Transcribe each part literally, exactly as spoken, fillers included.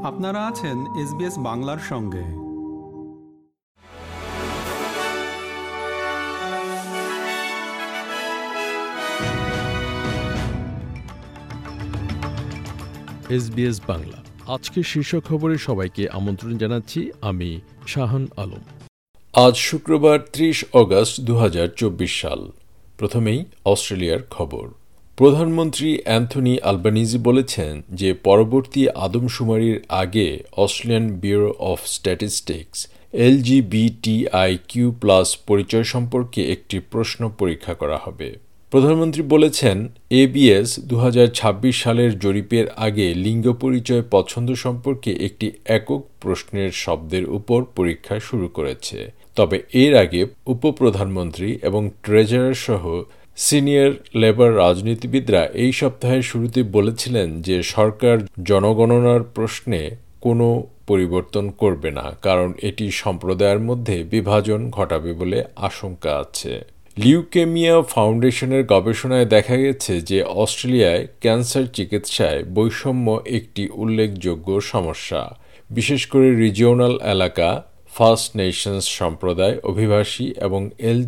আপনারা আছেন এসবিএস বাংলার সঙ্গে। এসবিএস বাংলা আজকের শীর্ষ খবরে সবাইকে আমন্ত্রণ জানাচ্ছি। আমি শাহান আলম। আজ শুক্রবার ত্রিশ অগস্ট দু হাজার চব্বিশ সাল। প্রথমেই অস্ট্রেলিয়ার খবর। প্রধানমন্ত্রী অ্যান্থনি আলবানিজি বলেছেন যে পরবর্তী আদমশুমারির আগে Australian bureau of statistics LGBTIQ plus পরিচয় সম্পর্কে একটি প্রশ্ন পরীক্ষা করা হবে। প্রধানমন্ত্রী বলেছেন, এবিএস দু হাজার ছাব্বিশ সালের জরিপের আগে লিঙ্গ পরিচয় পছন্দ সম্পর্কে একটি একক প্রশ্নের শব্দের উপর পরীক্ষা শুরু করেছে। তবে এর আগে উপপ্রধানমন্ত্রী এবং ট্রেজারার সহ সিনিয়র লেবার রাজনীতিবিদরা এই সপ্তাহের শুরুতে বলেছিলেন যে সরকার জনগণনার প্রশ্নে কোনো পরিবর্তন করবে না, কারণ এটি সম্প্রদায়ের মধ্যে বিভাজন ঘটাবে বলে আশঙ্কা আছে। লিউকেমিয়া ফাউন্ডেশনের গবেষণায় দেখা গেছে যে অস্ট্রেলিয়ায় ক্যান্সার চিকিৎসায় বৈষম্য একটি উল্লেখযোগ্য সমস্যা, বিশেষ করে রিজিওনাল এলাকা, ফার্স্ট নেশনস সম্প্রদায়, অভিবাসী এবং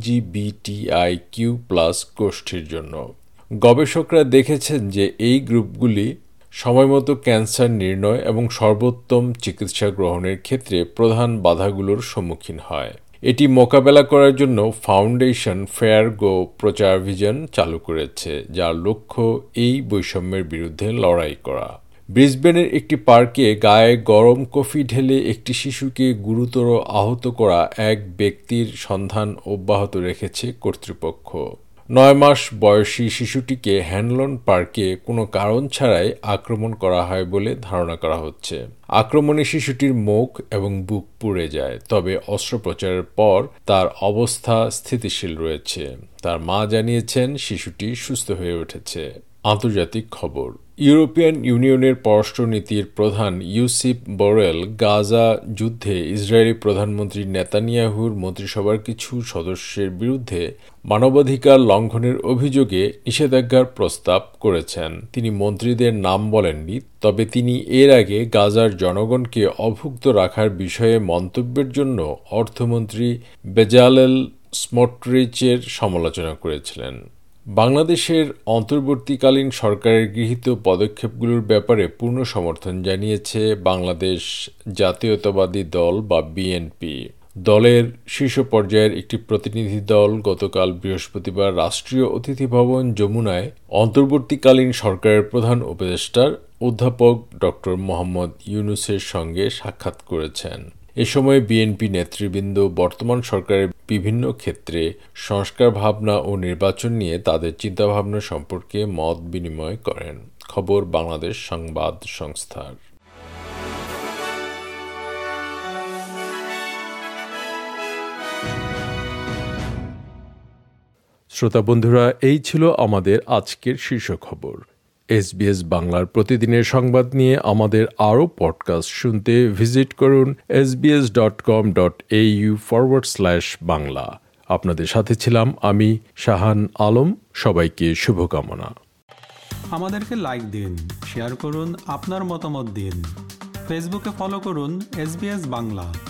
এলজিবিটিআইকিউ প্লাস গোষ্ঠীর জন্য। গবেষকরা দেখেছেন যে এই গ্রুপগুলি সময়মতো ক্যান্সার নির্ণয় এবং সর্বোত্তম চিকিৎসা গ্রহণের ক্ষেত্রে প্রধান বাধাগুলোর সম্মুখীন হয়। এটি মোকাবেলা করার জন্য ফাউন্ডেশন ফেয়ার গো প্রচারাভিযান চালু করেছে, যার লক্ষ্য এই বৈষম্যের বিরুদ্ধে লড়াই করা। ব্রিসবেনের একটি পার্কে গায়ে গরম কফি ঢেলে একটি শিশুকে গুরুতর আহত করা এক ব্যক্তির সন্ধান অব্যাহত রেখেছে কর্তৃপক্ষ। নয় মাস বয়সী শিশুটিকে হ্যানলন পার্কে কোনো কারণ ছাড়াই আক্রমণ করা হয় বলে ধারণা করা হচ্ছে। আক্রমণে শিশুটির মুখ এবং বুক পুড়ে যায়, তবে অস্ত্রোপচারের পর তার অবস্থা স্থিতিশীল রয়েছে। তার মা জানিয়েছেন শিশুটি সুস্থ হয়ে উঠেছে। আন্তর্জাতিক খবর। ইউরোপিয়ান ইউনিয়নের পররাষ্ট্রনীতির প্রধান ইউসিপ বোরেল গাজা যুদ্ধে ইসরায়েলি প্রধানমন্ত্রী নেতানিয়াহুর মন্ত্রিসভার কিছু সদস্যের বিরুদ্ধে মানবাধিকার লঙ্ঘনের অভিযোগে নিষেধাজ্ঞার প্রস্তাব করেছেন। তিনি মন্ত্রীদের নাম বলেননি, তবে তিনি এর আগে গাজার জনগণকে অভুক্ত রাখার বিষয়ে মন্তব্যের জন্য অর্থমন্ত্রী বেজালেল স্মোট্রিচের সমালোচনা করেছিলেন। বাংলাদেশের অন্তর্বর্তীকালীন সরকারের গৃহীত পদক্ষেপগুলোর ব্যাপারে পূর্ণ সমর্থন জানিয়েছে বাংলাদেশ জাতীয়তাবাদী দল বা বিএনপি। দলের শীর্ষ পর্যায়ের একটি প্রতিনিধি দল গতকাল বৃহস্পতিবার রাষ্ট্রীয় অতিথি ভবন যমুনায় অন্তর্বর্তীকালীন সরকারের প্রধান উপদেষ্টার অধ্যাপক ডক্টর মোহাম্মদ ইউনূসের সঙ্গে সাক্ষাৎ করেছেন। এ সময় বিএনপি নেতৃবৃন্দ বর্তমান সরকারের বিভিন্ন ক্ষেত্রে সংস্কার ভাবনা ও নির্বাচন নিয়ে তাদের চিন্তাভাবনা সম্পর্কে মত বিনিময় করেন। খবর বাংলাদেশ সংবাদ সংস্থার। শ্রোতা বন্ধুরা, এই ছিল আমাদের আজকের শীর্ষ খবর। এসবিএস বাংলার প্রতিদিনের সংবাদ নিয়ে আমাদের আরও পডকাস্ট শুনতে ভিজিট করুন SBS dot com dot AU forward slash Bangla. আপনাদের সাথে ছিলাম আমি শাহান আলম। সবাইকে শুভকামনা। আমাদেরকে লাইক দিন, শেয়ার করুন, আপনার মতামত দিন। ফেসবুকে ফলো করুন এসবিএস বাংলা।